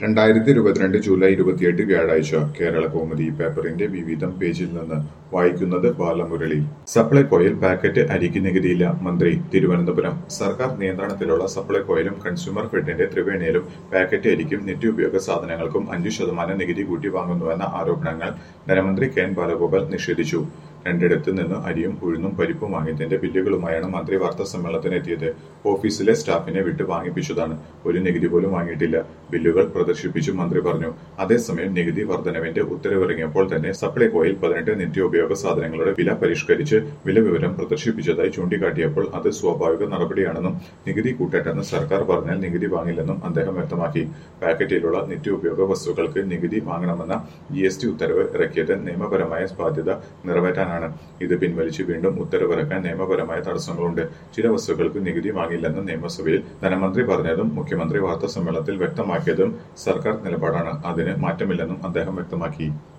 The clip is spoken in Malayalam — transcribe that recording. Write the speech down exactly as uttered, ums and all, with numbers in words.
രണ്ടായിരത്തി ഇരുപത്തിരണ്ട് ജൂലൈ ഇരുപത്തിയെട്ട് വ്യാഴാഴ്ച കേരള കൗമുദി പേപ്പറിന്റെ വിവിധം പേജിൽ നിന്ന് വായിക്കുന്നത് ബാലമുരളി. സപ്ലൈകോയിൽ പാക്കറ്റ് അരിക്ക് നികുതിയില്ല. മന്ത്രി തിരുവനന്തപുരം. സർക്കാർ നിയന്ത്രണത്തിലുള്ള സപ്ലൈകോയിലും കൺസ്യൂമർ ഫെഡിന്റെ ത്രിവേണിയിലും പാക്കറ്റ് അരിക്കും നിത്യോപയോഗ സാധനങ്ങൾക്കും അഞ്ചു ശതമാനം നികുതി കൂട്ടി വാങ്ങുന്നുവെന്ന ആരോപണങ്ങൾ ധനമന്ത്രി കെ എൻ ബാലഗോപാൽ നിഷേധിച്ചു. രണ്ടിടത്ത് നിന്ന് അരിയും ഉഴുന്നും പരിപ്പും വാങ്ങിയതിന്റെ ബില്ലുകളുമായാണ് മന്ത്രി വാർത്താ സമ്മേളനത്തിന് എത്തിയത്. ഓഫീസിലെ സ്റ്റാഫിനെ വിട്ട് വാങ്ങിപ്പിച്ചതാണ്. ഒരു നികുതി പോലും വാങ്ങിയിട്ടില്ല. ബില്ലുകൾ പ്രദർശിപ്പിച്ചു മന്ത്രി പറഞ്ഞു. അതേസമയം നികുതി വർധനവിന്റെ ഉത്തരവിറങ്ങിയപ്പോൾ തന്നെ സപ്ലൈകോയിൽ പതിനെട്ട് നിത്യോപയോഗ സാധനങ്ങളുടെ വില പരിഷ്കരിച്ച് വില വിവരം പ്രദർശിപ്പിച്ചതായി ചൂണ്ടിക്കാട്ടിയപ്പോൾ അത് സ്വാഭാവിക നടപടിയാണെന്നും നികുതി കൂട്ടട്ടെന്ന് സർക്കാർ പറഞ്ഞാൽ നികുതി വാങ്ങില്ലെന്നും അദ്ദേഹം വ്യക്തമാക്കി. പാക്കറ്റിലുള്ള നിത്യോപയോഗ വസ്തുക്കൾക്ക് നികുതി വാങ്ങണമെന്ന ജി എസ് ടി ഉത്തരവ് ഇറക്കിയത് നിയമപരമായ ബാധ്യത നിറവേറ്റാൻ ാണ്. ഇത് പിൻവലിച്ച് വീണ്ടും ഉത്തരവിറക്കാൻ നിയമപരമായ തടസ്സങ്ങളുണ്ട്. ചില വസ്തുക്കൾക്ക് നികുതി വാങ്ങില്ലെന്ന് നിയമസഭയിൽ ധനമന്ത്രി പറഞ്ഞതും മുഖ്യമന്ത്രി വാർത്താ സമ്മേളനത്തിൽ വ്യക്തമാക്കിയതും സർക്കാർ നിലപാടാണ്. അതിന് മാറ്റമില്ലെന്നും അദ്ദേഹം വ്യക്തമാക്കി.